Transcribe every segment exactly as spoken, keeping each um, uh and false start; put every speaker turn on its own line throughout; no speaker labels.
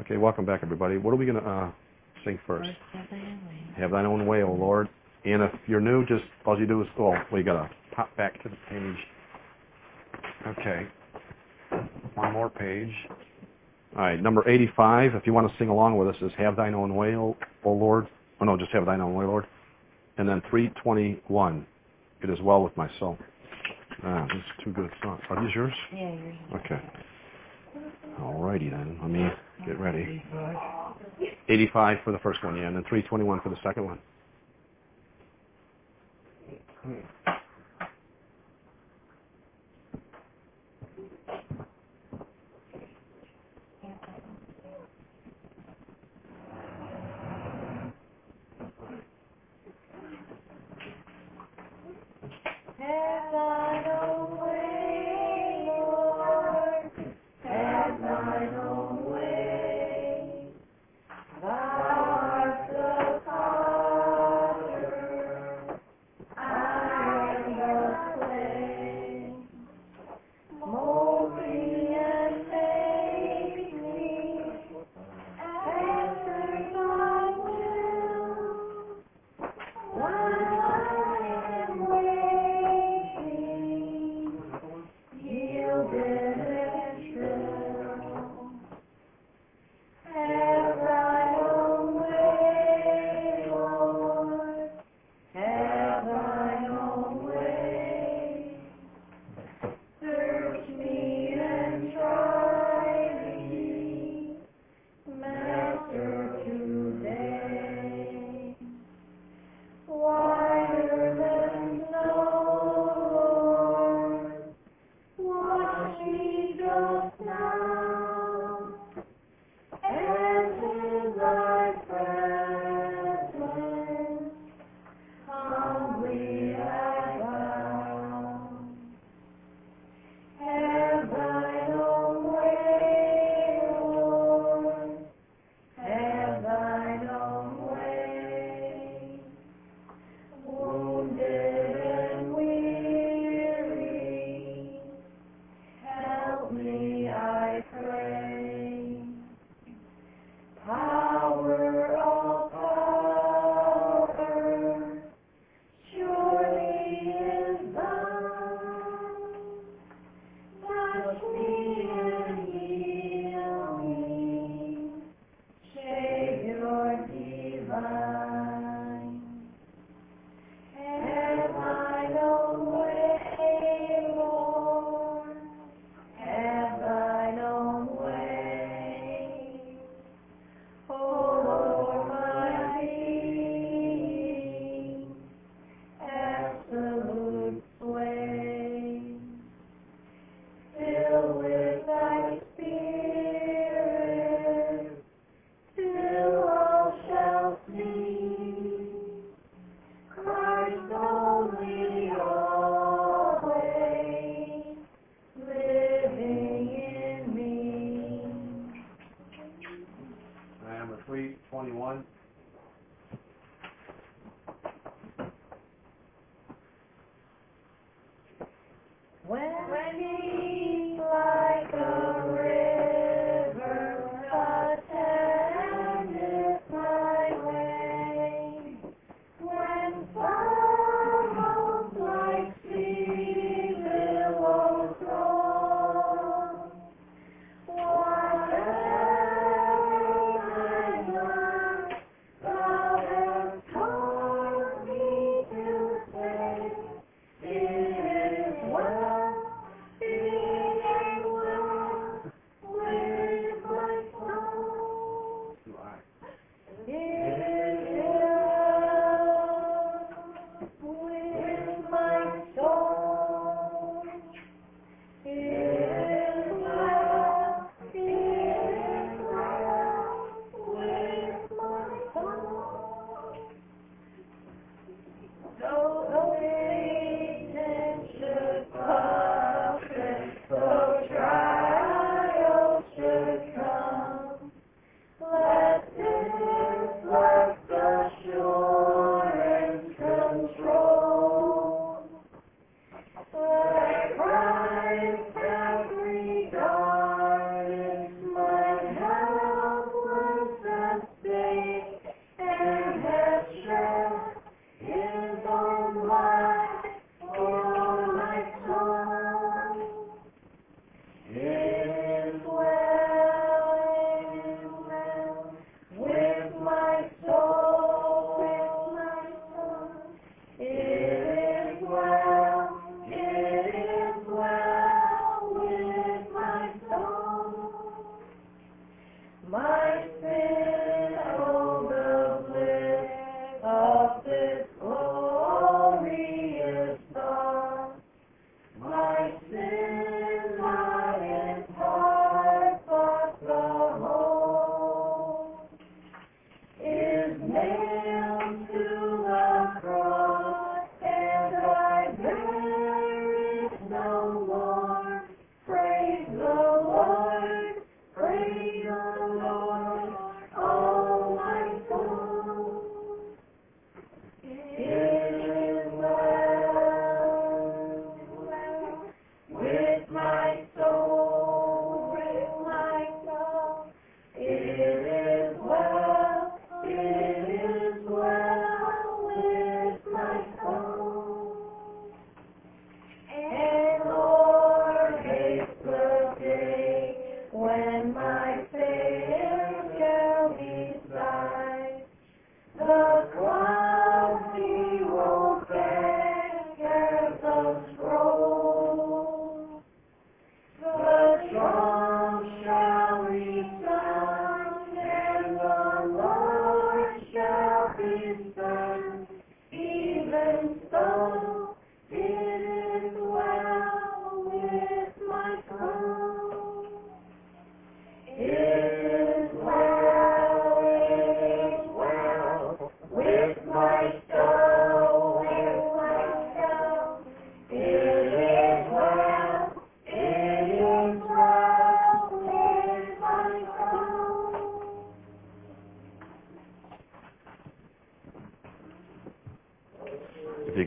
Okay, welcome back, everybody. What are we going to uh, sing first?
Have thine own way.
Have thine own way, O Lord. And if you're new, just all you do is, oh, we got to pop back to the page. Okay. One more page. All right, number eighty-five, if you want to sing along with us, is Have thine own way, O, o Lord. Oh, no, just Have thine own way, Lord. And then three twenty-one, It is well with my soul. Ah, these are two good songs. Are these yours?
Yeah, yours.
Okay. All righty then. Let me get ready. eighty-five for the first one, yeah, and then three twenty-one for the second one.
Have thine own way, Lord. Have thine own way. Thou art the potter, I am the clay. Mold me and make me after thy will. While I am waiting, yielded and still. Have thine own way, Lord. Have thine own way. Search me and try me, Master, today. Whiter than snow, Lord, wash me just now, and in thy presence humbly I bow. Have thine own way, Lord, have thine own way. Wounded and weary, help me, I pray. Power of power, surely is thine. Touch me and heal me, Savior divine. Have thine own way, Lord. Have thine own way. O Lord, my being, absolute sway. Fill with thy spirit, till all shall see Christ only always living in me.
Number three twenty-one.
When deep like a river attendeth my way, when sorrows like sea billows roll, whatever my lot,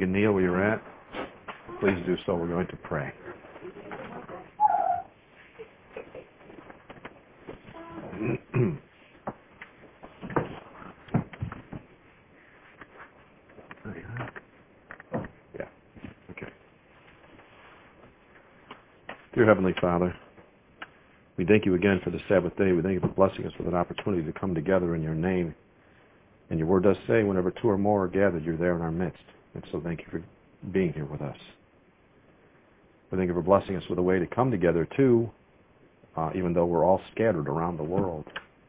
can kneel where you're at, please do so. We're going to pray. Yeah. Okay. Dear Heavenly Father, we thank you again for the Sabbath day. We thank you for blessing us with an opportunity to come together in your name. And your word does say, whenever two or more are gathered, you're there in our midst. And so thank you for being here with us. We thank you for blessing us with a way to come together, too, uh, even though we're all scattered around the world.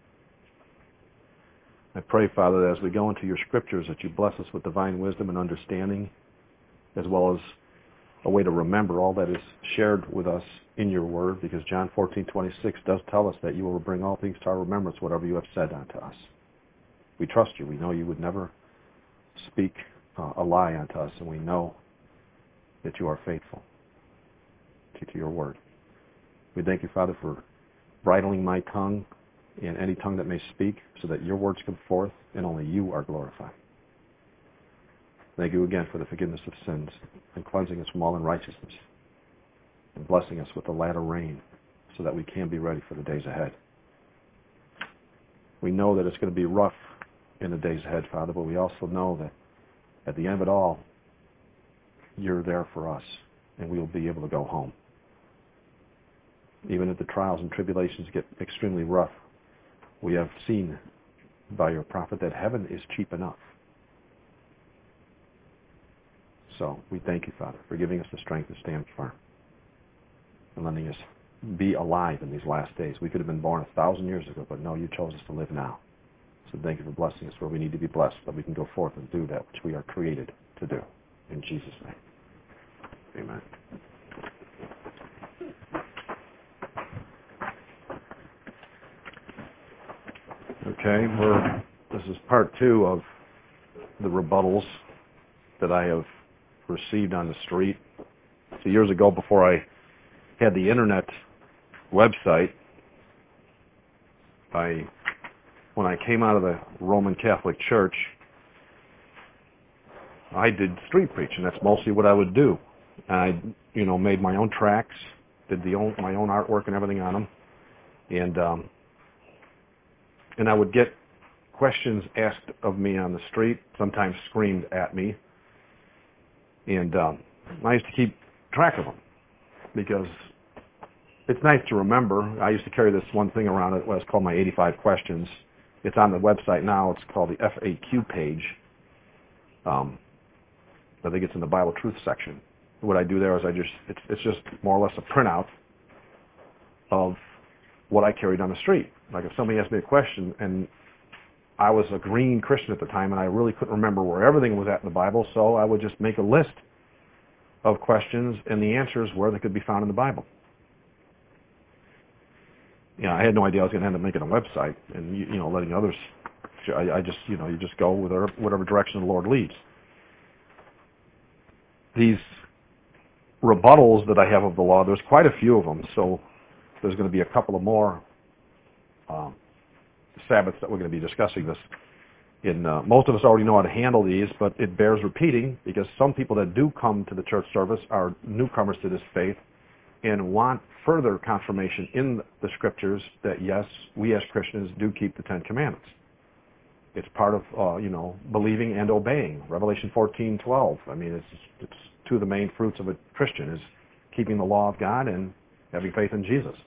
I pray, Father, that as we go into your scriptures, that you bless us with divine wisdom and understanding, as well as a way to remember all that is shared with us in your word, because John fourteen twenty-six does tell us that you will bring all things to our remembrance, whatever you have said unto us. We trust you. We know you would never speak uh, a lie unto us, and we know that you are faithful to, to your word. We thank you, Father, for bridling my tongue and any tongue that may speak, so that your words come forth and only you are glorified. Thank you again for the forgiveness of sins and cleansing us from all unrighteousness and blessing us with the latter rain so that we can be ready for the days ahead. We know that it's going to be rough in the days ahead, Father, but we also know that at the end of it all, you're there for us, and we will be able to go home. Even if the trials and tribulations get extremely rough, we have seen by your prophet that heaven is cheap enough. So we thank you, Father, for giving us the strength to stand firm and letting us be alive in these last days. We could have been born a thousand years ago, but no, you chose us to live now. So thank you for blessing us where we need to be blessed, that we can go forth and do that which we are created to do. In Jesus' name, amen. Okay, we're, this is part two of the rebuttals that I have received on the street. So years ago, before I had the internet website, I, when I came out of the Roman Catholic Church, I did street preaching. That's mostly what I would do. I, you know, made my own tracts, did the own, my own artwork and everything on them, and um, and I would get questions asked of me on the street, sometimes screamed at me, and um, I used to keep track of them because it's nice to remember. I used to carry this one thing around. It was called my eighty-five questions. It's on the website now. It's called the F A Q page. Um, I think it's in the Bible Truth section. What I do there is I just, it's, it's just more or less a printout of what I carried on the street. Like if somebody asked me a question, and I was a green Christian at the time, and I really couldn't remember where everything was at in the Bible, so I would just make a list of questions and the answers where they could be found in the Bible. You know, I had no idea I was going to end up making a website and, you know, letting others, I, I just, you know, you just go with whatever direction the Lord leads. These rebuttals that I have of the law, there's quite a few of them, so there's going to be a couple of more um, Sabbaths that we're going to be discussing this. In uh, most of us already know how to handle these, but it bears repeating because some people that do come to the church service are newcomers to this faith and want further confirmation in the scriptures that yes, we as Christians do keep the Ten Commandments. It's part of uh, you know believing and obeying. Revelation fourteen twelve. I mean, it's it's two of the main fruits of a Christian is keeping the law of God and having faith in Jesus.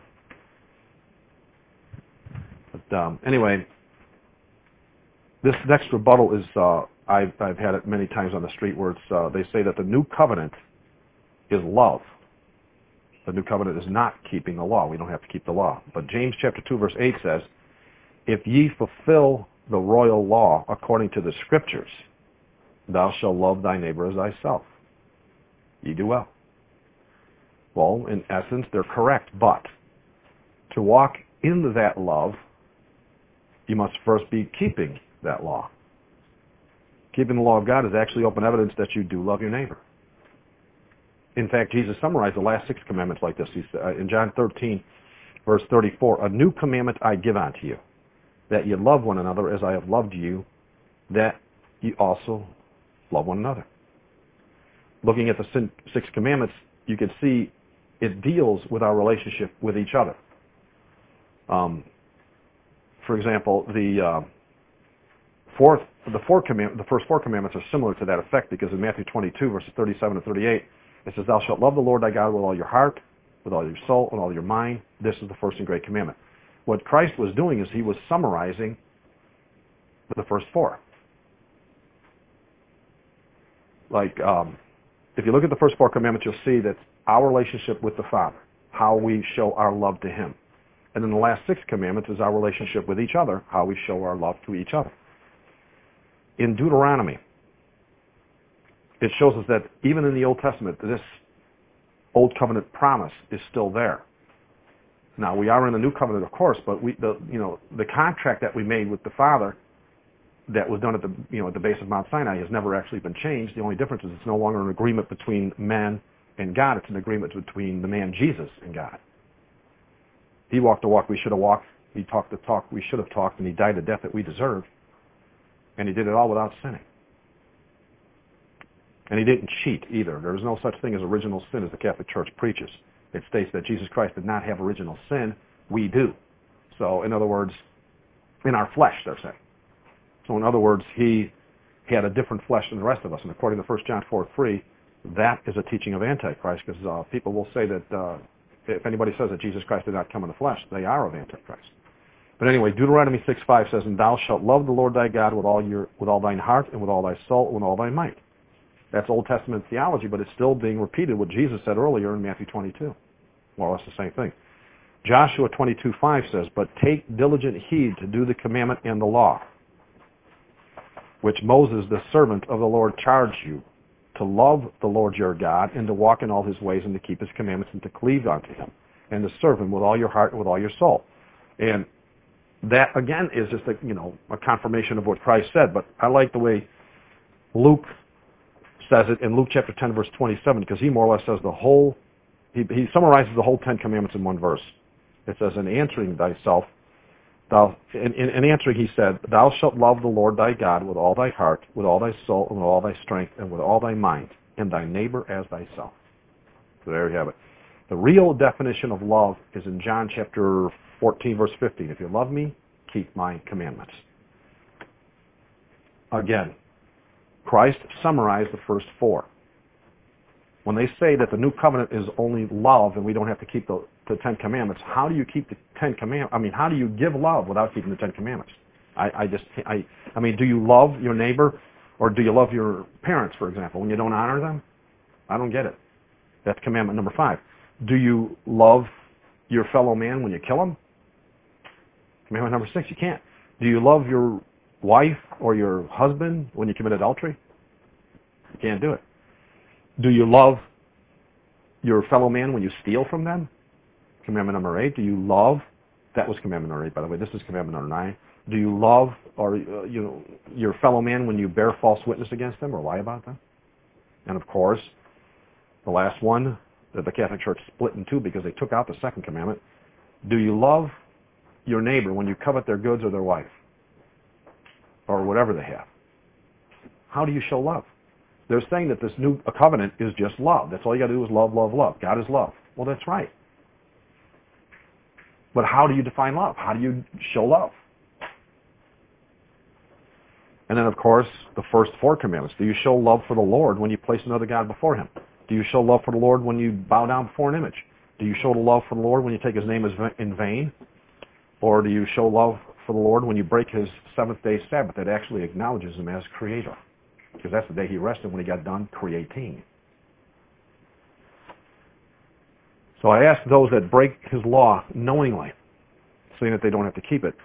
But um, anyway, this next rebuttal is uh, I've I've had it many times on the street where it's uh, they say that the new covenant is love. The new covenant is not keeping the law. We don't have to keep the law. But James chapter two verse eight says, "If ye fulfill the royal law according to the scriptures, thou shalt love thy neighbor as thyself. Ye do well." Well, in essence, they're correct. But to walk into that love, you must first be keeping that law. Keeping the law of God is actually open evidence that you do love your neighbor. In fact, Jesus summarized the last six commandments like this. He said, uh, in John thirteen, verse thirty-four, "A new commandment I give unto you, that ye love one another as I have loved you, that ye also love one another." looking at the sin, six commandments, you can see it deals with our relationship with each other. Um, for example, the uh, fourth, the four command, the first four commandments are similar to that effect, because in Matthew twenty-two, verses thirty-seven to thirty-eight, it says, "Thou shalt love the Lord thy God with all your heart, with all your soul, and all your mind. This is the first and great commandment." What Christ was doing is he was summarizing the first four. Like, um, if you look at the first four commandments, you'll see that our relationship with the Father, how we show our love to him. And then the last six commandments is our relationship with each other, how we show our love to each other. In Deuteronomy, it shows us that even in the Old Testament, this Old Covenant promise is still there. Now, we are in the New Covenant, of course, but we, the, you know, the contract that we made with the Father that was done at the, you know, at the base of Mount Sinai has never actually been changed. The only difference is it's no longer an agreement between man and God. It's an agreement between the man Jesus and God. He walked the walk we should have walked. He talked the talk we should have talked, and he died the death that we deserved. And he did it all without sinning. And he didn't cheat either. There is no such thing as original sin as the Catholic Church preaches. It states that Jesus Christ did not have original sin. We do. So, in other words, in our flesh, they're saying. So, in other words, he had a different flesh than the rest of us. And according to First John four three, that is a teaching of Antichrist, because uh, people will say that uh, if anybody says that Jesus Christ did not come in the flesh, they are of Antichrist. But anyway, Deuteronomy six five says, "And thou shalt love the Lord thy God with all your with all thine heart, and with all thy soul, and with all thy might." That's Old Testament theology, but it's still being repeated what Jesus said earlier in Matthew twenty-two. More or less the same thing. Joshua twenty-two five says, "But take diligent heed to do the commandment and the law, which Moses, the servant of the Lord, charged you, to love the Lord your God, and to walk in all his ways, and to keep his commandments, and to cleave unto him, and to serve him with all your heart and with all your soul." And that, again, is just a, you know, a confirmation of what Christ said. But I like the way Luke says it in Luke chapter ten, verse twenty-seven, because he more or less says the whole, he, he summarizes the whole Ten Commandments in one verse. It says, "In answering thyself, thou, in, in, in answering he said, Thou shalt love the Lord thy God with all thy heart, with all thy soul, and with all thy strength, and with all thy mind, and thy neighbor as thyself." So there you have it. The real definition of love is in John chapter fourteen, verse fifteen. "If you love me, keep my commandments." Again, Christ summarized the first four. When they say that the new covenant is only love and we don't have to keep the, the Ten Commandments, how do you keep the Ten Commandments? I mean, how do you give love without keeping the Ten Commandments? I, I just, I, I mean, do you love your neighbor, or do you love your parents, for example, when you don't honor them? I don't get it. That's commandment number five. Do you love your fellow man when you kill him? Commandment number six, you can't. Do you love your wife or your husband when you commit adultery? You can't do it. Do you love your fellow man when you steal from them? Commandment number eight. Do you love? That was commandment number eight, by the way. This is commandment number nine. Do you love, or uh, you know, your fellow man when you bear false witness against them or lie about them? And of course, the last one that the Catholic Church split in two because they took out the second commandment. Do you love your neighbor when you covet their goods or their wife, or whatever they have? How do you show love? They're saying that this new covenant is just love. That's all you got to do is love, love, love. God is love. Well, that's right. But how do you define love? How do you show love? And then, of course, the first four commandments. Do you show love for the Lord when you place another God before him? Do you show love for the Lord when you bow down before an image? Do you show the love for the Lord when you take his name in vain? Or do you show love for the Lord when you break his seventh day Sabbath that actually acknowledges him as creator? Because that's the day he rested when he got done creating. So I ask those that break his law knowingly, saying that they don't have to keep it.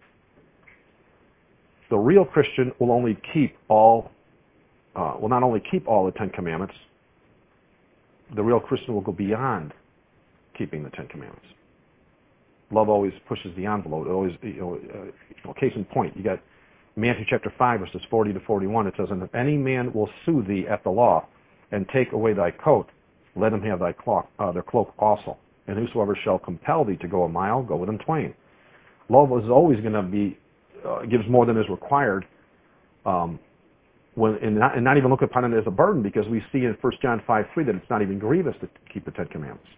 The real Christian will only keep all, uh, will not only keep all the Ten Commandments, the real Christian will go beyond keeping the Ten Commandments. Love always pushes the envelope. It always, you know, uh, you know, case in point, you got Matthew chapter five, verses forty to forty-one. It says, "And if any man will sue thee at the law, and take away thy coat, let him have thy cloak, uh, their cloak also. And whosoever shall compel thee to go a mile, go with him twain." Love is always going to be, uh, gives more than is required, um, when, and, not, and not even look upon it as a burden, because we see in First John five three that it's not even grievous to keep the Ten Commandments.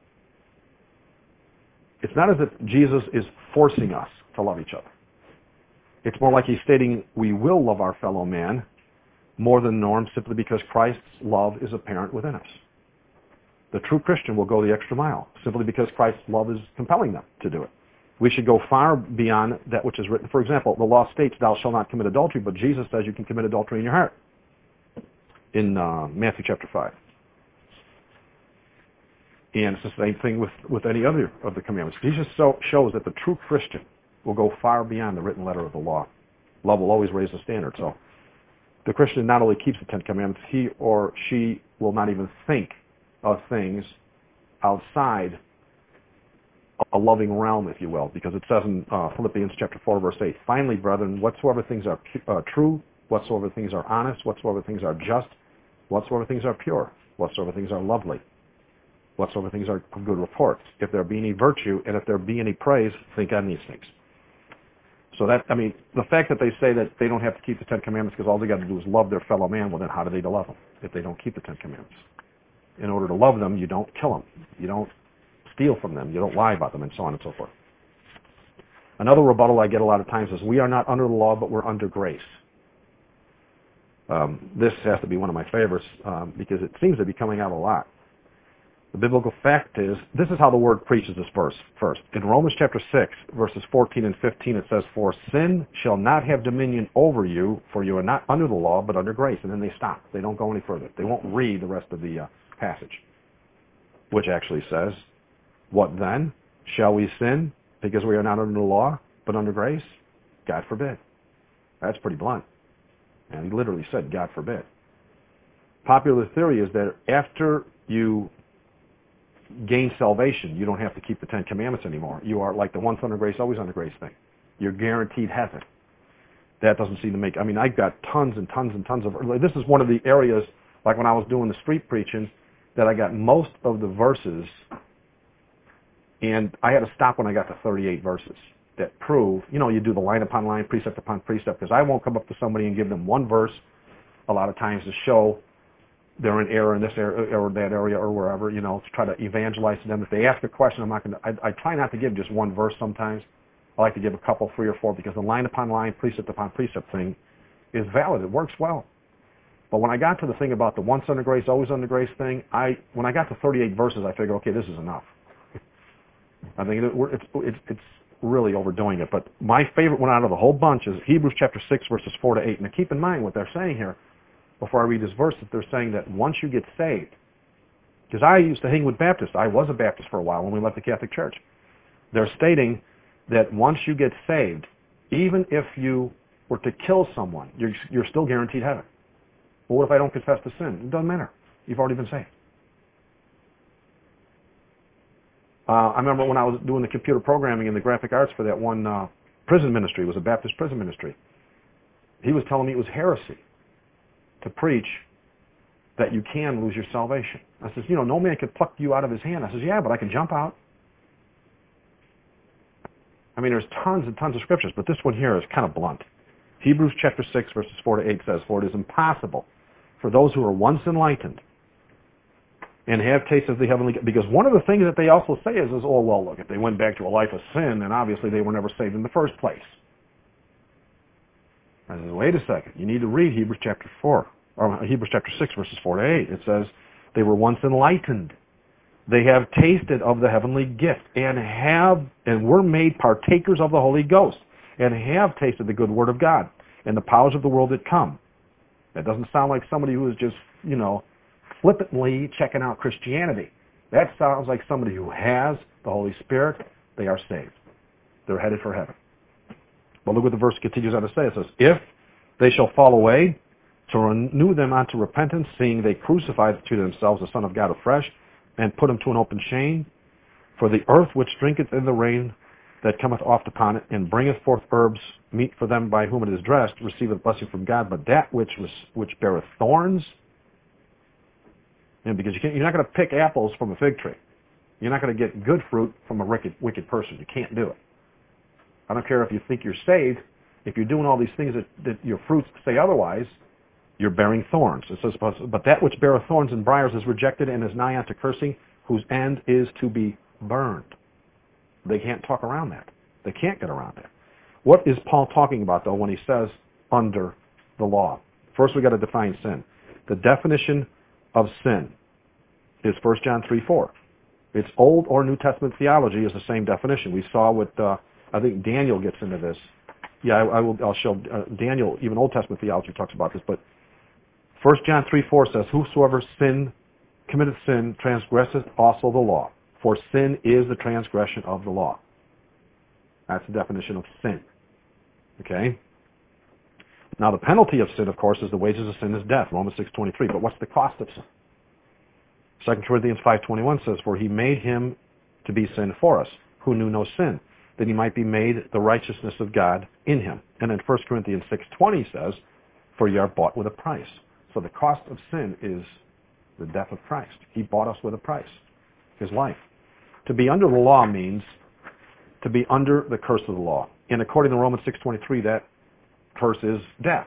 It's not as if Jesus is forcing us to love each other. It's more like he's stating we will love our fellow man more than the norm simply because Christ's love is apparent within us. The true Christian will go the extra mile simply because Christ's love is compelling them to do it. We should go far beyond that which is written. For example, the law states, thou shalt not commit adultery, but Jesus says you can commit adultery in your heart in uh, Matthew chapter five. And it's the same thing with, with any other of the commandments. Jesus so, shows that the true Christian will go far beyond the written letter of the law. Love will always raise the standard. So the Christian not only keeps the Ten Commandments, he or she will not even think of things outside a loving realm, if you will, because it says in uh, Philippians chapter four, verse eight, finally, brethren, whatsoever things are uh, true, whatsoever things are honest, whatsoever things are just, whatsoever things are pure, whatsoever things are lovely, whatsoever things are of good reports, if there be any virtue and if there be any praise, think on these things. So that, I mean, the fact that they say that they don't have to keep the Ten Commandments because all they got to do is love their fellow man, well then how do they love them if they don't keep the Ten Commandments? In order to love them, you don't kill them. You don't steal from them. You don't lie about them, and so on and so forth. Another rebuttal I get a lot of times is, we are not under the law, but we're under grace. Um, this has to be one of my favorites um, because it seems to be coming out a lot. The biblical fact is, this is how the Word preaches this verse first. In Romans chapter six, verses fourteen and fifteen, it says, for sin shall not have dominion over you, for you are not under the law, but under grace. And then they stop. They don't go any further. They won't read the rest of the uh, passage, which actually says, what then? Shall we sin because we are not under the law, but under grace? God forbid. That's pretty blunt. And he literally said, God forbid. Popular theory is that after you gain salvation, you don't have to keep the Ten Commandments anymore. You are like the once under grace, always under grace thing. You're guaranteed heaven. That doesn't seem to make, I mean, I've got tons and tons and tons of, this is one of the areas, like when I was doing the street preaching, that I got most of the verses, and I had to stop when I got to thirty-eight verses that prove, you know, you do the line upon line, precept upon precept, because I won't come up to somebody and give them one verse a lot of times to show they're in error in this area or that area or wherever, you know, to try to evangelize to them. If they ask a question, I'm not going to, I, I try not to give just one verse sometimes. I like to give a couple, three or four, because the line upon line, precept upon precept thing is valid. It works well. But when I got to the thing about the once under grace, always under grace thing, I when I got to thirty-eight verses, I figured, okay, this is enough. I think it, it's, it's, it's really overdoing it. But my favorite one out of the whole bunch is Hebrews chapter six, verses four to eight. And keep in mind what they're saying here before I read this verse, that they're saying that once you get saved, because I used to hang with Baptists. I was a Baptist for a while when we left the Catholic Church. They're stating that once you get saved, even if you were to kill someone, you're, you're still guaranteed heaven. Well, what if I don't confess the sin? It doesn't matter. You've already been saved. Uh, I remember when I was doing the computer programming and the graphic arts for that one uh, prison ministry, it was a Baptist prison ministry. He was telling me it was heresy to preach that you can lose your salvation. I says, you know, no man can pluck you out of his hand. I says, yeah, but I can jump out. I mean, there's tons and tons of scriptures, but this one here is kind of blunt. Hebrews chapter six, verses four to eight says, for it is impossible for those who are once enlightened and have tasted of the heavenly, because one of the things that they also say is, is, oh, well, look, if they went back to a life of sin, then obviously they were never saved in the first place. I said, wait a second, you need to read Hebrews chapter four, or Hebrews chapter six, verses four to eight. It says, they were once enlightened. They have tasted of the heavenly gift and have, and were made partakers of the Holy Ghost and have tasted the good word of God and the powers of the world that come. That doesn't sound like somebody who is just, you know, flippantly checking out Christianity. That sounds like somebody who has the Holy Spirit. They are saved. They're headed for heaven. But look what the verse continues on to say. It says, if they shall fall away, to renew them unto repentance, seeing they crucified to themselves the Son of God afresh, and put him to an open shame. For the earth which drinketh in the rain that cometh oft upon it, and bringeth forth herbs, meet for them by whom it is dressed, receiveth blessing from God. But that which was, which beareth thorns, and because you can't, you're not going to pick apples from a fig tree. You're not going to get good fruit from a wicked, wicked person. You can't do it. I don't care if you think you're saved. If you're doing all these things that, that your fruits say otherwise, You're bearing thorns. It says, but that which beareth thorns and briars is rejected and is nigh unto cursing, whose end is to be burned. They can't talk around that. They can't get around that. What is Paul talking about, though, when he says under the law? First, we've got to define sin. The definition of sin is First John three four. Its Old or New Testament theology is the same definition. We saw what, uh, I think Daniel gets into this. Yeah, I, I will, I'll show uh, Daniel, even Old Testament theology talks about this, but First John three four says, whosoever sin, committeth sin, transgresseth also the law. For sin is the transgression of the law. That's the definition of sin. Okay? Now the penalty of sin, of course, is the wages of sin is death, Romans six twenty-three. But what's the cost of sin? Second Corinthians five twenty-one says, for he made him to be sin for us, who knew no sin, that he might be made the righteousness of God in him. And then First Corinthians six twenty says, for ye are bought with a price. So the cost of sin is the death of Christ. He bought us with a price, his life. To be under the law means to be under the curse of the law. And according to Romans six twenty-three, that curse is death.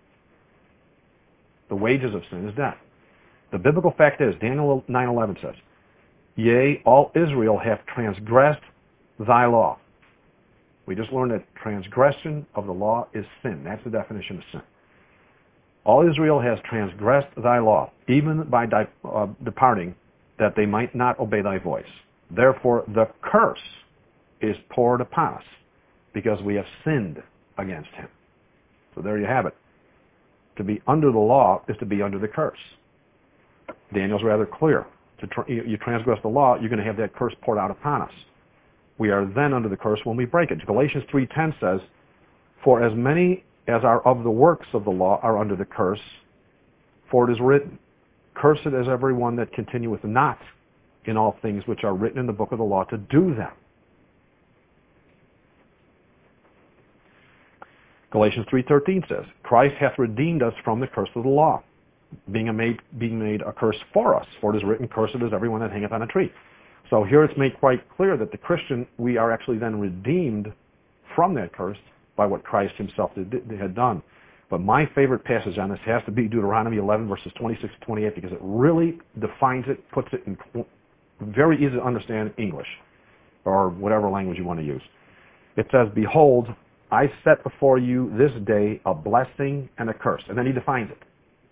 The wages of sin is death. The biblical fact is, Daniel nine eleven says, yea, all Israel hath transgressed thy law. We just learned that transgression of the law is sin. That's the definition of sin. All Israel has transgressed thy law, even by di- uh, departing, that they might not obey thy voice. Therefore, the curse is poured upon us, because we have sinned against him. So there you have it. To be under the law is to be under the curse. Daniel's rather clear. To tr- you transgress the law, you're going to have that curse poured out upon us. We are then under the curse when we break it. Galatians three ten says, for as many as are of the works of the law are under the curse, for it is written, cursed is everyone that continueth not in all things which are written in the book of the law to do them. Galatians three thirteen says, Christ hath redeemed us from the curse of the law, being a made, being made a curse for us. For it is written, cursed is everyone that hangeth on a tree. So here it's made quite clear that the Christian, we are actually then redeemed from that curse by what Christ himself did, had done. But my favorite passage on this has to be Deuteronomy eleven, verses twenty-six to twenty-eight, because it really defines it, puts it in very easy to understand English, or whatever language you want to use. It says, behold, I set before you this day a blessing and a curse. And then he defines it.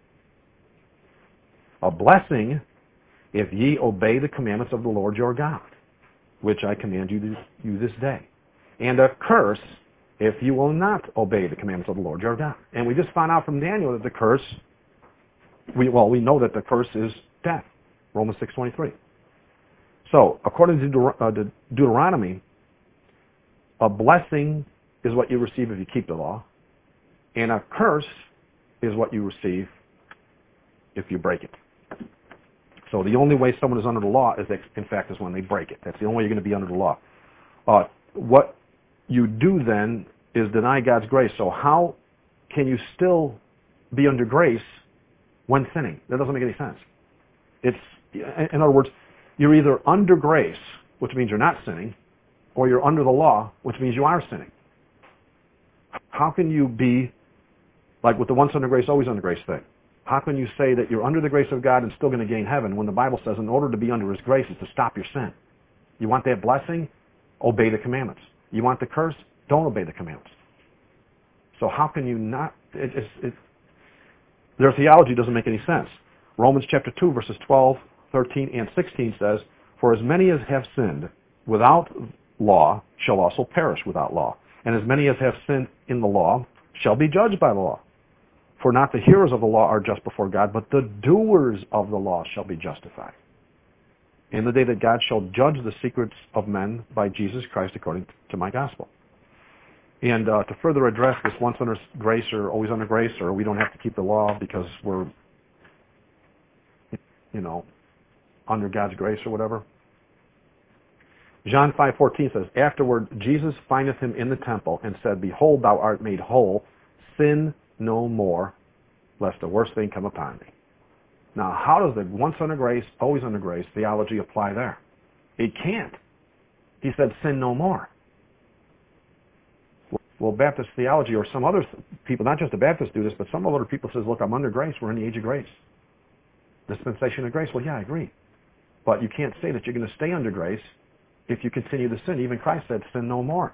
A blessing if ye obey the commandments of the Lord your God, which I command you, to, you this day. And a curse if you will not obey the commandments of the Lord your God. And we just found out from Daniel that the curse, we, well, we know that the curse is death. Romans six twenty-three. So, according to Deut- uh, De- Deuteronomy, a blessing is what you receive if you keep the law, and a curse is what you receive if you break it. So the only way someone is under the law is, that, in fact, is when they break it. That's the only way you're going to be under the law. Uh, what you do then is deny God's grace. So how can you still be under grace when sinning? That doesn't make any sense. It's, in other words, you're either under grace, which means you're not sinning, or you're under the law, which means you are sinning. How can you be, like with the once under grace, always under grace thing? How can you say that you're under the grace of God and still going to gain heaven when the Bible says in order to be under his grace is to stop your sin? You want that blessing? Obey the commandments. You want the curse? Don't obey the commandments. So how can you not? It, it, it, their theology doesn't make any sense. Romans chapter two, verses twelve, thirteen, and sixteen says, for as many as have sinned without law shall also perish without law. And as many as have sinned in the law shall be judged by the law. For not the hearers of the law are just before God, but the doers of the law shall be justified. In the day that God shall judge the secrets of men by Jesus Christ according to my gospel. And uh, to further address this once under grace or always under grace, or we don't have to keep the law because we're, you know, under God's grace or whatever. John five fourteen says, afterward Jesus findeth him in the temple and said, behold, thou art made whole, sin no more, lest a worse thing come upon thee. Now, how does the once under grace, always under grace theology apply there? It can't. He said, sin no more. Well, Baptist theology or some other people, not just the Baptists do this, but some other people says, look, I'm under grace. We're in the age of grace. Dispensation of grace. Well, yeah, I agree. But you can't say that you're going to stay under grace if you continue to sin. Even Christ said, sin no more.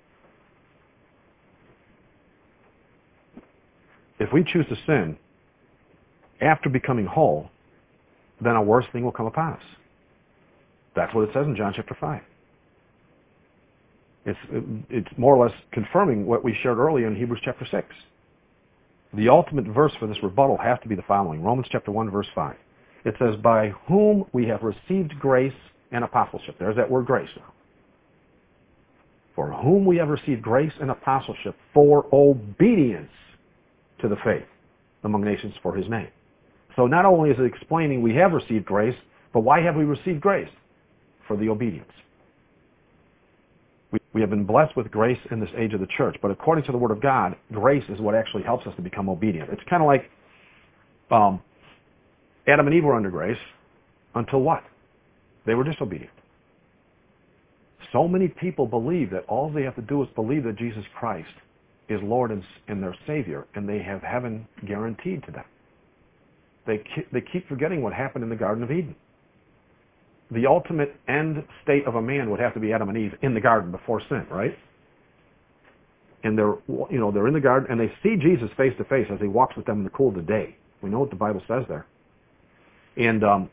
If we choose to sin after becoming whole, then a worse thing will come upon us. That's what it says in John chapter five. It's, it's more or less confirming what we shared earlier in Hebrews chapter six. The ultimate verse for this rebuttal has to be the following. Romans chapter one, verse five. It says, by whom we have received grace and apostleship. There's that word grace now. For whom we have received grace and apostleship for obedience to the faith among nations for his name. So not only is it explaining we have received grace, but why have we received grace? For the obedience. We, we have been blessed with grace in this age of the church, but according to the Word of God, grace is what actually helps us to become obedient. It's kind of like um, Adam and Eve were under grace until what? They were disobedient. So many people believe that all they have to do is believe that Jesus Christ is Lord and, and their Savior, and they have heaven guaranteed to them. They keep, they keep forgetting what happened in the Garden of Eden. The ultimate end state of a man would have to be Adam and Eve in the garden before sin, right? And they're, you know, they're in the garden and they see Jesus face to face as he walks with them in the cool of the day. We know what the Bible says there. And um,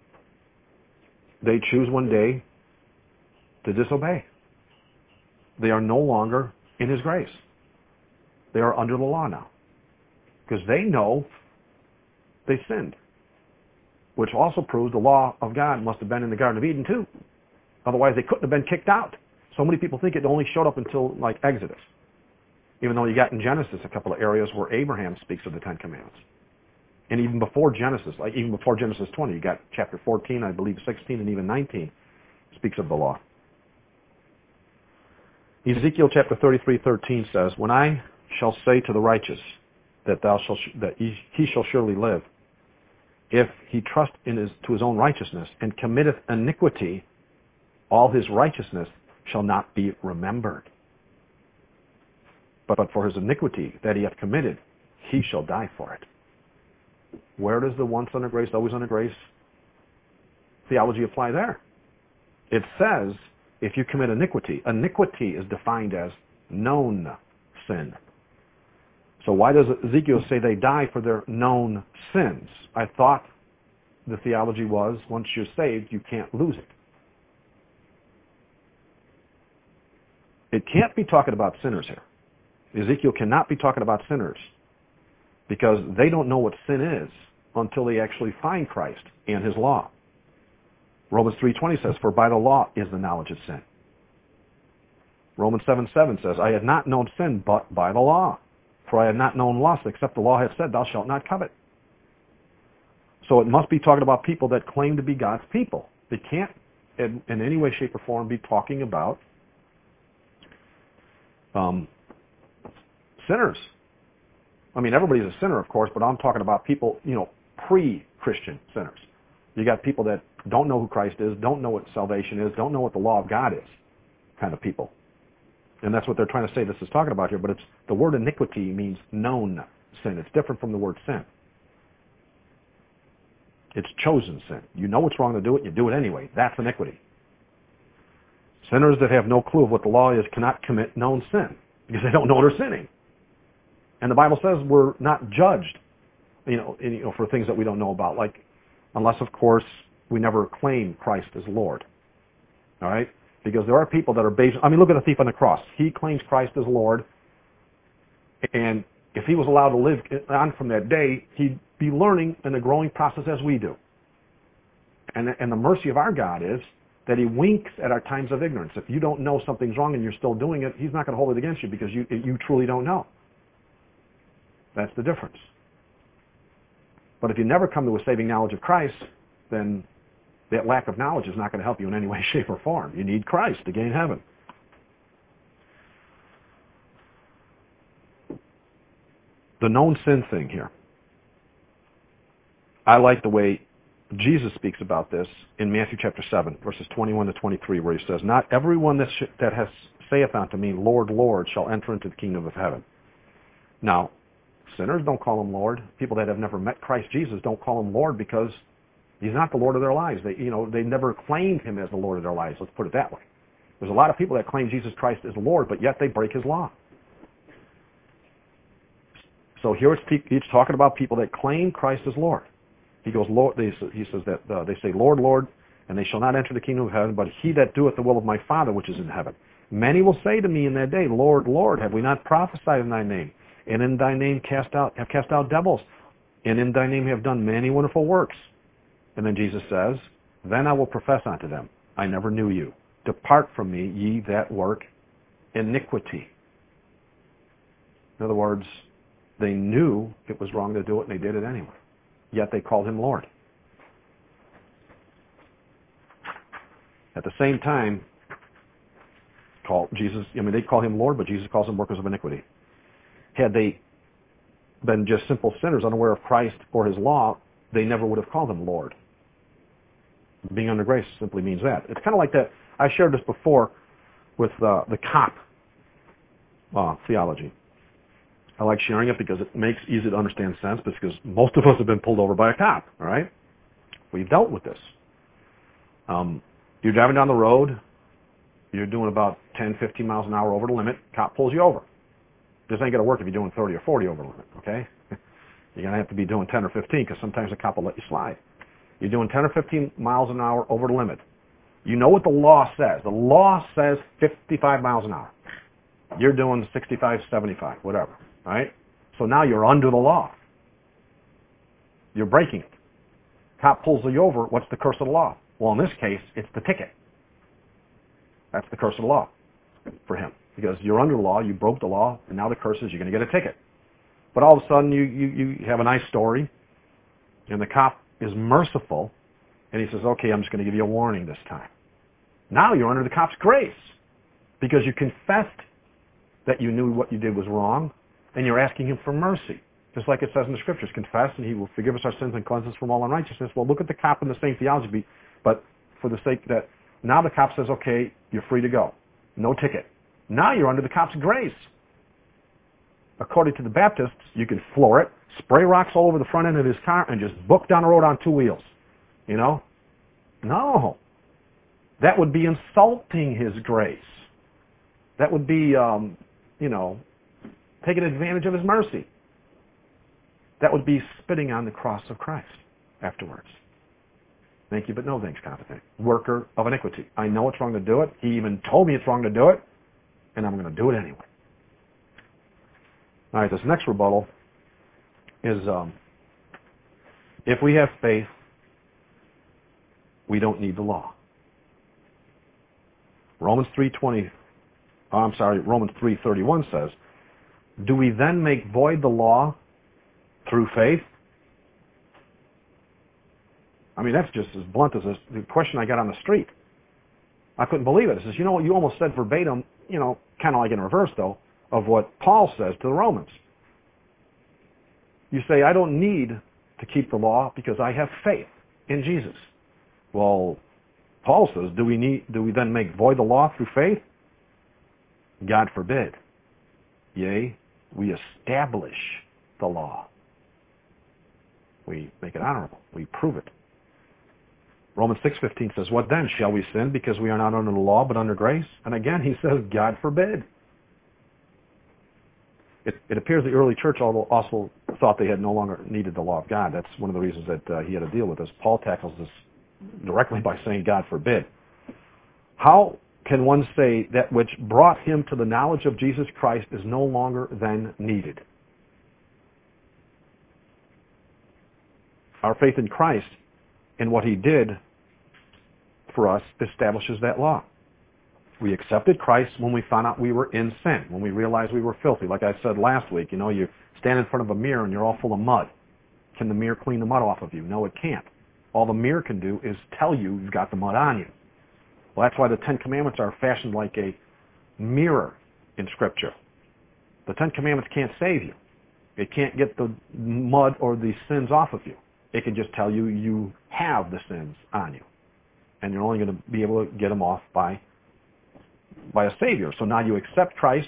they choose one day to disobey. They are no longer in his grace. They are under the law now. Because they know they sinned. Which also proves the law of God must have been in the Garden of Eden too. Otherwise they couldn't have been kicked out. So many people think it only showed up until like Exodus. Even though you got in Genesis a couple of areas where Abraham speaks of the Ten Commandments. And even before Genesis, like even before Genesis twenty, you got chapter fourteen, I believe sixteen, and even nineteen speaks of the law. Ezekiel chapter thirty-three thirteen says, when I shall say to the righteous that thou shalt, that he, he shall surely live, if he trust in his, to his own righteousness and committeth iniquity, all his righteousness shall not be remembered. But, but for his iniquity that he hath committed, he shall die for it. Where does the once under grace, always under grace theology apply there? It says, if you commit iniquity, iniquity is defined as known sin. So why does Ezekiel say they die for their known sins? I thought the theology was, once you're saved, you can't lose it. It can't be talking about sinners here. Ezekiel cannot be talking about sinners because they don't know what sin is until they actually find Christ and his law. Romans three twenty says, for by the law is the knowledge of sin. Romans seven seven says, I had not known sin but by the law. For I had not known lust, except the law had said, thou shalt not covet. So it must be talking about people that claim to be God's people. They can't, in, in any way, shape, or form, be talking about um, sinners. I mean, everybody's a sinner, of course, but I'm talking about people, you know, pre-Christian sinners. You got people that don't know who Christ is, don't know what salvation is, don't know what the law of God is, kind of people. And that's what they're trying to say this is talking about here, but it's the word iniquity means known sin. It's different from the word sin. It's chosen sin. You know it's wrong to do it, you do it anyway. That's iniquity. Sinners that have no clue of what the law is cannot commit known sin because they don't know they're sinning. And the Bible says we're not judged, you know, in, you know, for things that we don't know about, like unless, of course, we never claim Christ as Lord. All right? Because there are people that are based, I mean, look at the thief on the cross. He claims Christ as Lord, and if he was allowed to live on from that day, he'd be learning in the growing process as we do. And, and the mercy of our God is that he winks at our times of ignorance. If you don't know something's wrong and you're still doing it, he's not going to hold it against you because you, you truly don't know. That's the difference. But if you never come to a saving knowledge of Christ, then that lack of knowledge is not going to help you in any way, shape, or form. You need Christ to gain heaven. The known sin thing here. I like the way Jesus speaks about this in Matthew chapter seven, verses twenty-one to twenty-three, where he says, not everyone that, sh- that has saith unto me, Lord, Lord, shall enter into the kingdom of heaven. Now, sinners don't call him Lord. People that have never met Christ Jesus don't call him Lord because he's not the Lord of their lives. They, you know, they never claimed him as the Lord of their lives. Let's put it that way. There's a lot of people that claim Jesus Christ as Lord, but yet they break his law. So here it's, it's talking about people that claim Christ as Lord. He goes, Lord. They, he says that uh, they say, Lord, Lord, and they shall not enter the kingdom of heaven, but he that doeth the will of my Father which is in heaven. Many will say to me in that day, Lord, Lord, have we not prophesied in thy name? And in thy name cast out, have cast out devils, and in thy name have done many wonderful works. And then Jesus says, then I will profess unto them, I never knew you. Depart from me, ye that work iniquity. In other words, they knew it was wrong to do it, and they did it anyway. Yet they called him Lord. At the same time, call Jesus, I mean, they call him Lord, but Jesus calls them workers of iniquity. Had they been just simple sinners, unaware of Christ or his law, they never would have called him Lord. Being under grace simply means that. It's kind of like that. I shared this before with uh, the cop uh, theology. I like sharing it because it makes easy to understand sense, because most of us have been pulled over by a cop, all right? We've dealt with this. Um, you're driving down the road, you're doing about ten, fifteen miles an hour over the limit, cop pulls you over. This ain't going to work if you're doing thirty or forty over the limit, okay? You're going to have to be doing ten or fifteen, because sometimes the cop will let you slide. You're doing ten or fifteen miles an hour over the limit. You know what the law says. The law says fifty-five miles an hour. You're doing sixty-five, seventy-five, whatever, right? So now you're under the law. You're breaking it. Cop pulls you over, what's the curse of the law? Well, in this case, it's the ticket. That's the curse of the law for him. Because you're under the law, you broke the law, and now the curse is you're going to get a ticket. But all of a sudden, you, you, you have a nice story, and the cop is merciful, and he says, okay, I'm just going to give you a warning this time. Now you're under the cop's grace, because you confessed that you knew what you did was wrong, and you're asking him for mercy. Just like it says in the scriptures, confess, and he will forgive us our sins and cleanse us from all unrighteousness. Well, look at the cop in the same theology, but for the sake that now the cop says, okay, you're free to go. No ticket. Now you're under the cop's grace. According to the Baptists, you can floor it, spray rocks all over the front end of his car, and just book down the road on two wheels. You know? No. That would be insulting his grace. That would be, um, you know, taking advantage of his mercy. That would be spitting on the cross of Christ afterwards. Thank you, but no thanks kind of thing. Worker of iniquity. I know it's wrong to do it. He even told me it's wrong to do it, and I'm going to do it anyway. All right, this next rebuttal is, um, if we have faith, we don't need the law. Romans three twenty, oh, I'm sorry, Romans three thirty-one says, do we then make void the law through faith? I mean, that's just as blunt as the question I got on the street. I couldn't believe it. It says, you know, you almost said verbatim, you know, kind of like in reverse, though, of what Paul says to the Romans. You say, I don't need to keep the law because I have faith in Jesus. Well, Paul says, do we need? Do we then make void the law through faith? God forbid. Yea, we establish the law. We make it honorable. We prove it. Romans six fifteen says, what then? Shall we sin because we are not under the law but under grace? And again, he says, God forbid. It, it appears the early church also thought they had no longer needed the law of God. That's one of the reasons that uh, he had to deal with this. Paul tackles this directly by saying, God forbid. How can one say that which brought him to the knowledge of Jesus Christ is no longer then needed? Our faith in Christ and what he did for us establishes that law. We accepted Christ when we found out we were in sin, when we realized we were filthy. Like I said last week, you know, you stand in front of a mirror and you're all full of mud. Can the mirror clean the mud off of you? No, it can't. All the mirror can do is tell you you've got the mud on you. Well, that's why the Ten Commandments are fashioned like a mirror in Scripture. The Ten Commandments can't save you. It can't get the mud or the sins off of you. It can just tell you you have the sins on you. And you're only going to be able to get them off by by a Savior. So now you accept Christ,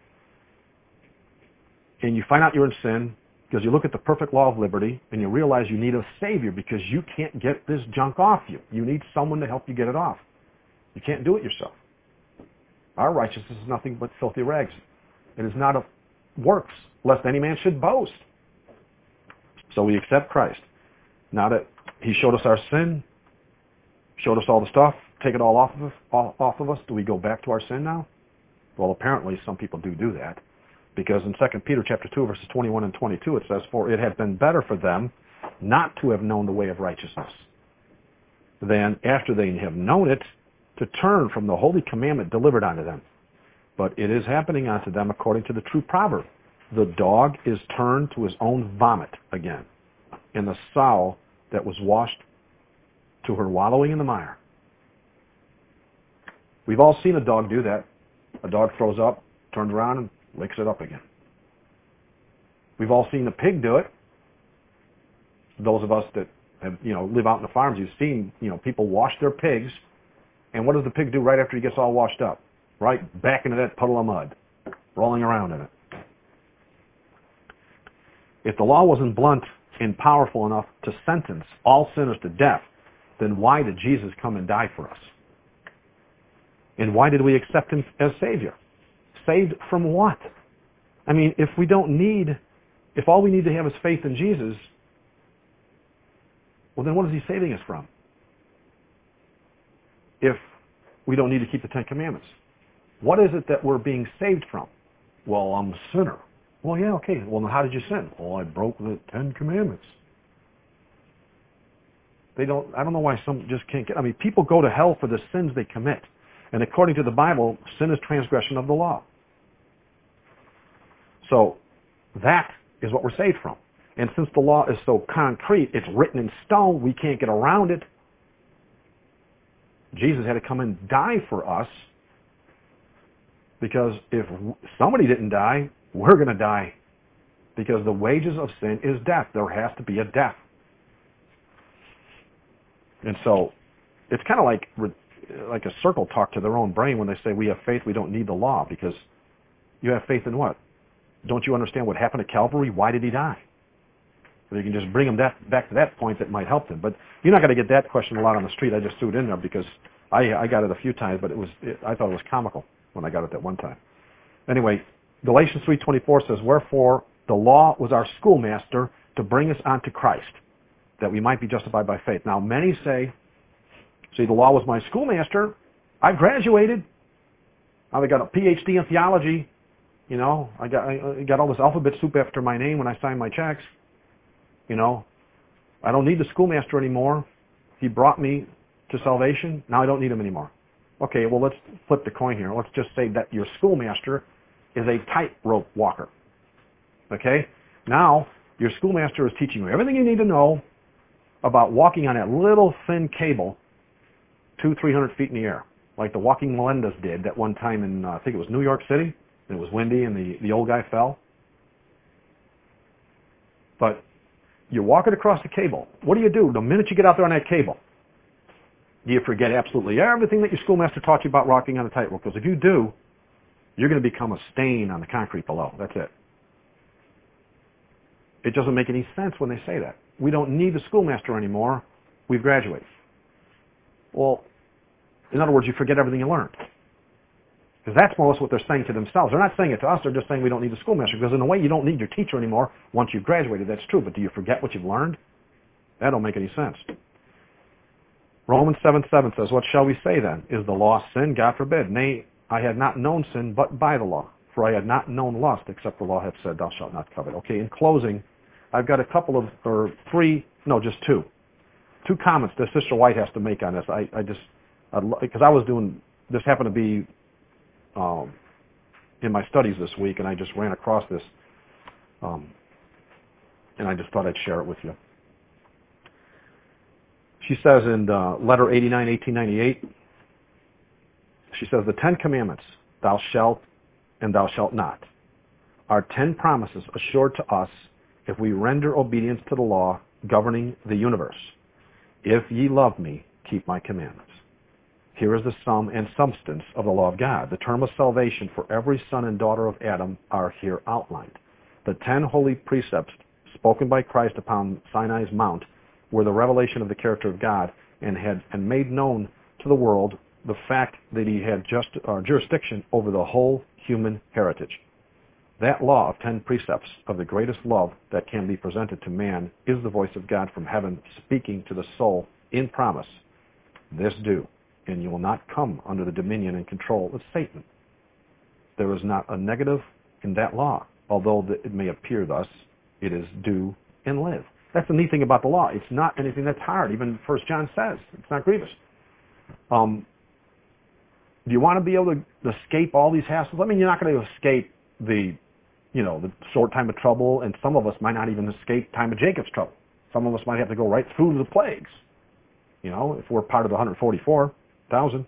and you find out you're in sin because you look at the perfect law of liberty, and you realize you need a Savior because you can't get this junk off you. You need someone to help you get it off. You can't do it yourself. Our righteousness is nothing but filthy rags. It is not of works, lest any man should boast. So we accept Christ. Now that he showed us our sin, showed us all the stuff, take it all off of us, all, off of us, do we go back to our sin now? Well, apparently some people do do that. Because in Second Peter chapter two, verses twenty-one and twenty-two, it says, "For it had been better for them not to have known the way of righteousness, than after they have known it, to turn from the holy commandment delivered unto them. But it is happening unto them according to the true proverb. The dog is turned to his own vomit again, and the sow that was washed to her wallowing in the mire." We've all seen a dog do that. A dog throws up, turns around, and licks it up again. We've all seen a pig do it. Those of us that have, you know, live out in the farms, you've seen, you know, people wash their pigs, and what does the pig do right after he gets all washed up? Right back into that puddle of mud, rolling around in it. If the law wasn't blunt and powerful enough to sentence all sinners to death, then why did Jesus come and die for us? And why did we accept him as Savior? Saved from what? I mean, if we don't need, if all we need to have is faith in Jesus, well then what is he saving us from? If we don't need to keep the Ten Commandments. What is it that we're being saved from? Well, I'm a sinner. Well, yeah, okay. Well, then how did you sin? Well, I broke the Ten Commandments. They don't, I don't know why some just can't get, I mean, people go to hell for the sins they commit. And according to the Bible, sin is transgression of the law. So that is what we're saved from. And since the law is so concrete, it's written in stone, we can't get around it. Jesus had to come and die for us, because if somebody didn't die, we're going to die. Because the wages of sin is death. There has to be a death. And so it's kind of like like a circle talk to their own brain when they say we have faith, we don't need the law. Because you have faith in what? Don't you understand what happened at Calvary? Why did he die? So you can just bring them that, back to that point that might help them. But you're not going to get that question a lot on the street. I just threw it in there because I, I got it a few times, but it was it, I thought it was comical when I got it that one time. Anyway, Galatians three twenty-four says, "Wherefore the law was our schoolmaster to bring us unto Christ, that we might be justified by faith." Now many say, see, the law was my schoolmaster. I graduated. I got a P H D in theology. You know, I got I got all this alphabet soup after my name when I signed my checks. You know, I don't need the schoolmaster anymore. He brought me to salvation. Now I don't need him anymore. Okay, well, let's flip the coin here. Let's just say that your schoolmaster is a tightrope walker. Okay? Now, your schoolmaster is teaching you everything you need to know about walking on that little thin cable two, three hundred feet in the air, like the Walking Melendez did that one time in, uh, I think it was New York City. It was windy and the, the old guy fell. But you're walking across the cable. What do you do the minute you get out there on that cable? Do you forget absolutely everything that your schoolmaster taught you about walking on a tightrope? Because if you do, you're going to become a stain on the concrete below. That's it. It doesn't make any sense when they say that. We don't need the schoolmaster anymore. We've graduated. Well, in other words, you forget everything you learned. Because that's more or less what they're saying to themselves. They're not saying it to us. They're just saying we don't need the schoolmaster. Because in a way, you don't need your teacher anymore once you've graduated. That's true. But do you forget what you've learned? That don't make any sense. Romans seven seven says, "What shall we say then? Is the law sin? God forbid. Nay, I had not known sin but by the law. For I had not known lust, except the law had said, thou shalt not covet." Okay, in closing, I've got a couple of, or three, no, just two. Two comments that Sister White has to make on this. I, I just, because I was doing, this happened to be um, in my studies this week, and I just ran across this, um, and I just thought I'd share it with you. She says in uh, letter eighty-nine, eighteen ninety-eight, she says, "The Ten Commandments, thou shalt and thou shalt not, are ten promises assured to us if we render obedience to the law governing the universe. If ye love me, keep my commandments. Here is the sum and substance of the law of God. The term of salvation for every son and daughter of Adam are here outlined. The ten holy precepts spoken by Christ upon Sinai's Mount were the revelation of the character of God and had and made known to the world the fact that he had just uh, jurisdiction over the whole human heritage. That law of ten precepts of the greatest love that can be presented to man is the voice of God from heaven speaking to the soul in promise. This do, and you will not come under the dominion and control of Satan. There is not a negative in that law, although it may appear thus. It is do and live. That's the neat thing about the law. It's not anything that's hard. Even First John says it's not grievous. Um, do you want to be able to escape all these hassles? I mean, you're not going to escape the, you know, the short time of trouble, and some of us might not even escape time of Jacob's trouble. Some of us might have to go right through the plagues. You know, if we're part of the one hundred forty-four thousand.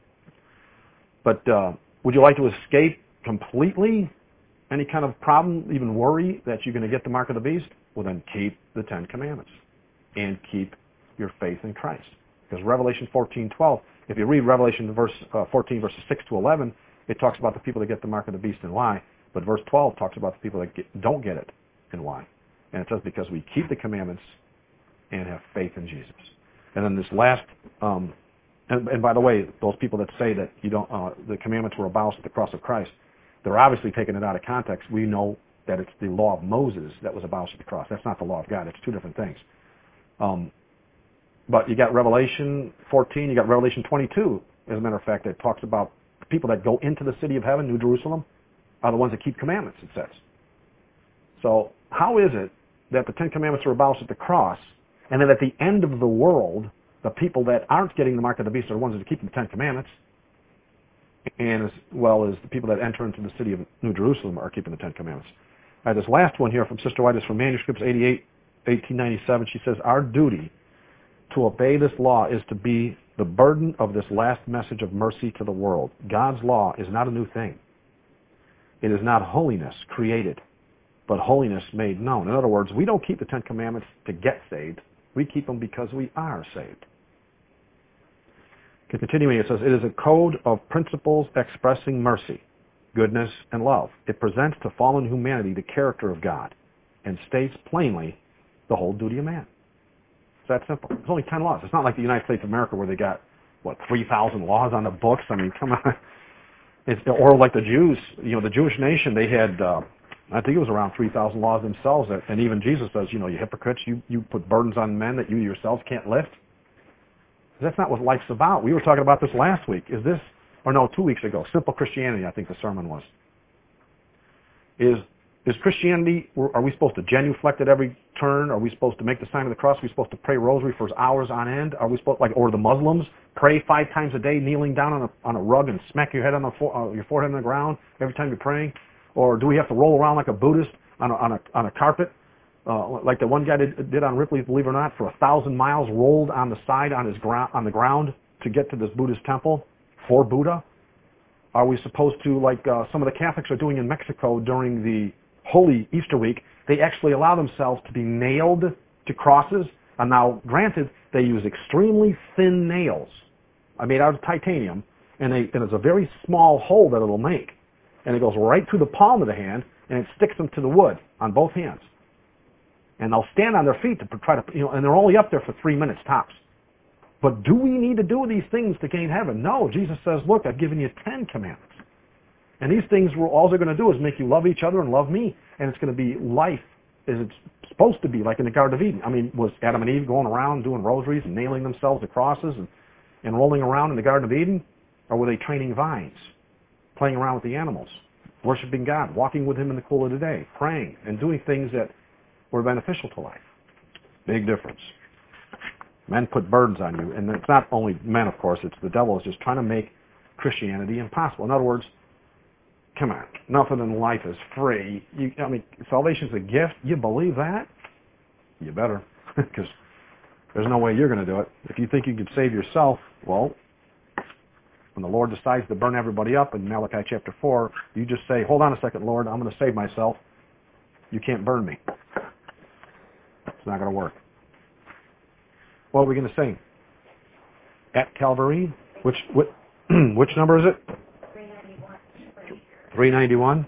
But uh, would you like to escape completely any kind of problem, even worry that you're going to get the mark of the beast? Well, then keep the Ten Commandments and keep your faith in Christ. Because Revelation fourteen twelve, if you read Revelation verse uh, fourteen, verses six to eleven, it talks about the people that get the mark of the beast and why. But verse twelve talks about the people that get, don't get it and why. And it says because we keep the commandments and have faith in Jesus. And then this last, um, and, and by the way, those people that say that you don't, uh, the commandments were abolished at the cross of Christ, they're obviously taking it out of context. We know that it's the law of Moses that was abolished at the cross. That's not the law of God. It's two different things. Um, but you got Revelation fourteen, you got Revelation twenty-two, as a matter of fact, that talks about the people that go into the city of heaven, New Jerusalem, are the ones that keep commandments, it says. So how is it that the Ten Commandments are abolished at the cross, and then at the end of the world, the people that aren't getting the mark of the beast are the ones that keep the Ten Commandments, and as well as the people that enter into the city of New Jerusalem are keeping the Ten Commandments. All right, this last one here from Sister White is from Manuscripts eighty-eight, eighteen ninety-seven. She says, our duty to obey this law is to be the burden of this last message of mercy to the world. God's law is not a new thing. It is not holiness created, but holiness made known. In other words, we don't keep the Ten Commandments to get saved. We keep them because we are saved. Continuing, it says, it is a code of principles expressing mercy, goodness, and love. It presents to fallen humanity the character of God and states plainly the whole duty of man. It's that simple. There's only ten laws. It's not like the United States of America where they got, what, three thousand laws on the books? I mean, come on. It's, or like the Jews, you know, the Jewish nation, they had, uh, I think it was around three thousand laws themselves. And even Jesus says, you know, you hypocrites, you, you put burdens on men that you yourselves can't lift. That's not what life's about. We were talking about this last week. Is this, or no, two weeks ago, Simple Christianity, I think the sermon was. Is is Christianity, are we supposed to genuflect at every turn? Are we supposed to make the sign of the cross? Are we supposed to pray rosary for hours on end? Are we supposed, like, or the Muslims, pray five times a day, kneeling down on a, on a rug and smack your head on the for, uh, your forehead on the ground every time you're praying? Or do we have to roll around like a Buddhist on a, on a, on a carpet? Uh, like the one guy did, did on Ripley, believe it or not, for a thousand miles, rolled on the side on his ground on the ground to get to this Buddhist temple for Buddha? Are we supposed to, like uh, some of the Catholics are doing in Mexico during the Holy Easter week, they actually allow themselves to be nailed to crosses? And now, granted, they use extremely thin nails, I made out of titanium, and, they, and it's a very small hole that it'll make, and it goes right through the palm of the hand, and it sticks them to the wood on both hands. And they'll stand on their feet to try to, you know, and they're only up there for three minutes tops. But do we need to do these things to gain heaven? No. Jesus says, look, I've given you ten commandments. And these things, all they're going to do is make you love each other and love me. And it's going to be life as it's supposed to be, like in the Garden of Eden. I mean, was Adam and Eve going around doing rosaries and nailing themselves to crosses and, and rolling around in the Garden of Eden? Or were they training vines, playing around with the animals, worshiping God, walking with Him in the cool of the day, praying, and doing things that were beneficial to life? Big difference. Men put burdens on you. And it's not only men, of course. It's the devil is just trying to make Christianity impossible. In other words, come on, nothing in life is free. You, I mean, salvation's a gift. You believe that? You better, because there's no way you're going to do it. If you think you can save yourself, well, when the Lord decides to burn everybody up in Malachi chapter four, you just say, hold on a second, Lord, I'm going to save myself. You can't burn me. It's not going to work. What are we going to sing? At Calvary, Which, which, which number is it? three ninety-one.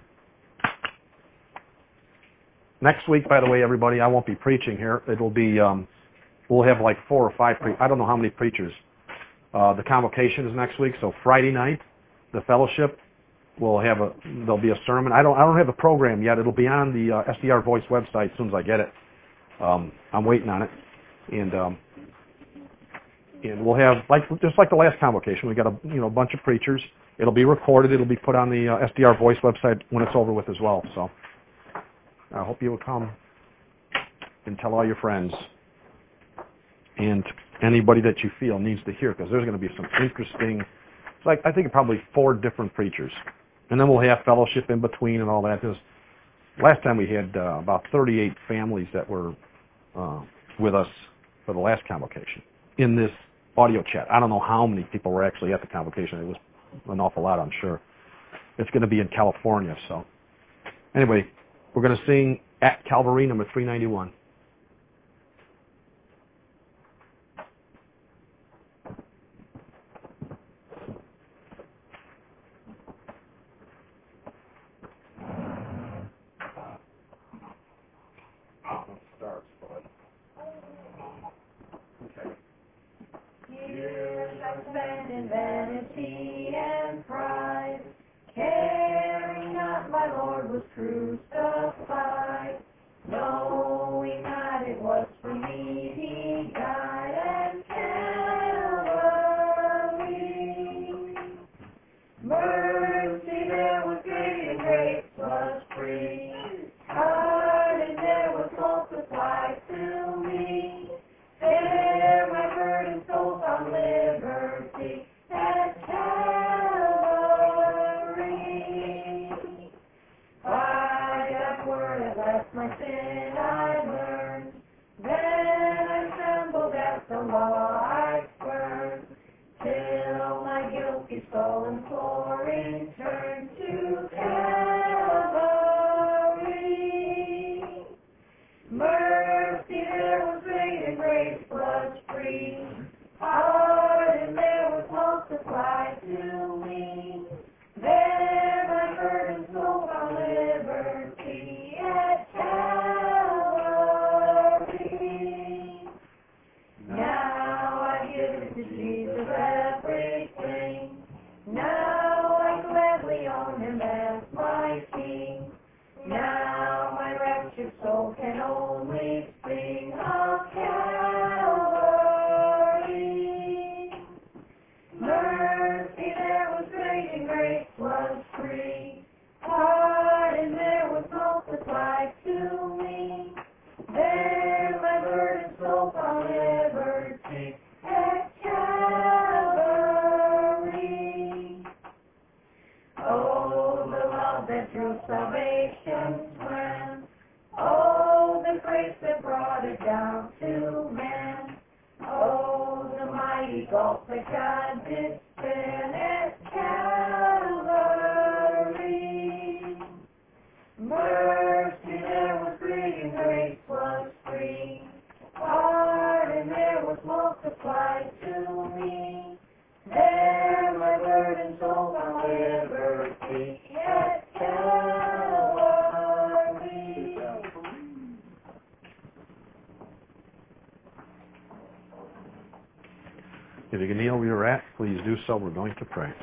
Next week, by the way, everybody, I won't be preaching here. It'll be, um, we'll have like four or five, pre- I don't know how many preachers. Uh, the convocation is next week, so Friday night, the fellowship, we'll have a, there'll be a sermon. I don't, I don't have the program yet. It'll be on the uh, S D R Voice website as soon as I get it. Um, I'm waiting on it. And, um, and we'll have, like, just like the last convocation, we got a, you know, bunch of preachers. It'll be recorded. It'll be put on the uh, S D R Voice website when it's over with as well. So I hope you will come and tell all your friends and anybody that you feel needs to hear, because there's going to be some interesting, it's like, I think probably four different preachers. And then we'll have fellowship in between and all that. There's, last time we had uh, about thirty-eight families that were uh, with us for the last convocation in this audio chat. I don't know how many people were actually at the convocation. It was an awful lot, I'm sure. It's going to be in California, so. Anyway, we're going to sing At Calvary, number three ninety-one.
Years I spent in vanity and pride, caring not my Lord was crucified, knowing that it was for me He died at Calvary. Mercy there was great and grace was free, pardon there was multiplied to me. There my burdened soul found liberty at Calvary. By that word at last my sin I learned. Then I trembled at the law I spurned, till my guilty soul imploring turned to Calvary. Mercy there was great and grace was free, pardon there was multiplied to me. There my burdened soul found liberty at Calvary. Now I give to Jesus everything. Now I gladly own Him as my King. Now my wretched soul can only sing of Calvary. Mercy there was great and grace was free, pardon there was multiplied to me. There my burdened soul found liberty at Calvary. Oh, the love that drew salvation's plan. Oh, the grace that brought it down to man. Oh, the mighty gulf that God did span at Calvary. Mercy there was great and grace was free, pardon there was multiplied to me. There my burdened soul found liberty at Calvary.
If you can kneel where you're at, please do so. We're going to pray.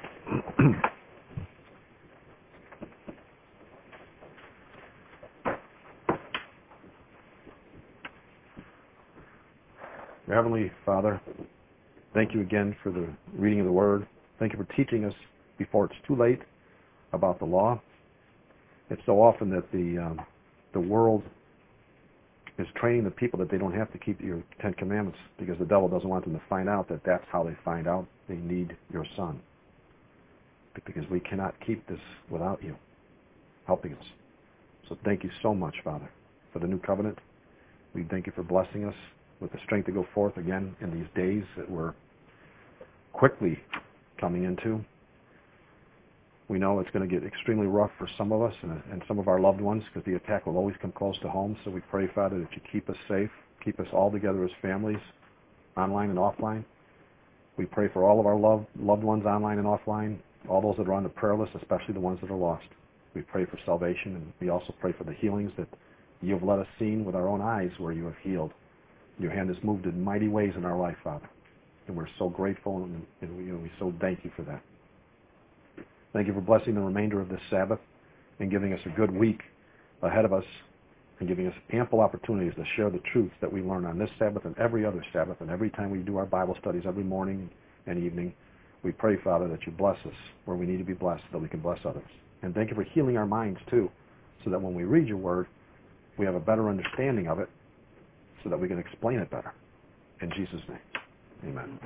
Heavenly Father, thank you again for the reading of the Word. Thank you for teaching us before it's too late about the law. It's so often that the um, the world is training the people that they don't have to keep your Ten Commandments, because the devil doesn't want them to find out that that's how they find out they need your Son. Because we cannot keep this without you helping us. So thank you so much, Father, for the new covenant. We thank you for blessing us with the strength to go forth again in these days that we're quickly coming into. We know it's going to get extremely rough for some of us and, and some of our loved ones, because the attack will always come close to home. So we pray, Father, that you keep us safe, keep us all together as families, online and offline. We pray for all of our loved, loved ones online and offline, all those that are on the prayer list, especially the ones that are lost. We pray for salvation, and we also pray for the healings that you have let us see with our own eyes where you have healed. Your hand has moved in mighty ways in our life, Father. And we're so grateful, and, and we, you know, we so thank you for that. Thank you for blessing the remainder of this Sabbath and giving us a good week ahead of us and giving us ample opportunities to share the truths that we learn on this Sabbath and every other Sabbath and every time we do our Bible studies every morning and evening. We pray, Father, that you bless us where we need to be blessed so that we can bless others. And thank you for healing our minds, too, so that when we read your word, we have a better understanding of it so that we can explain it better. In Jesus' name, amen.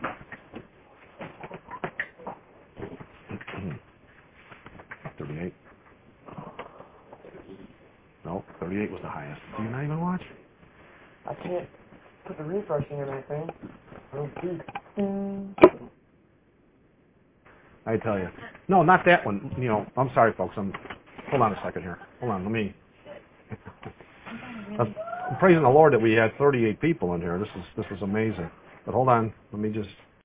thirty-eight. No, thirty-eight was the highest. Do you not even watch?
I can't put the refreshing in that thing. Oh, dude.
I tell you. No, not that one. You know, I'm sorry, folks. I'm. Hold on a second here. Hold on. Let me. I'm praising the Lord that we had thirty-eight people in here. This is this is amazing. But hold on. Let me just.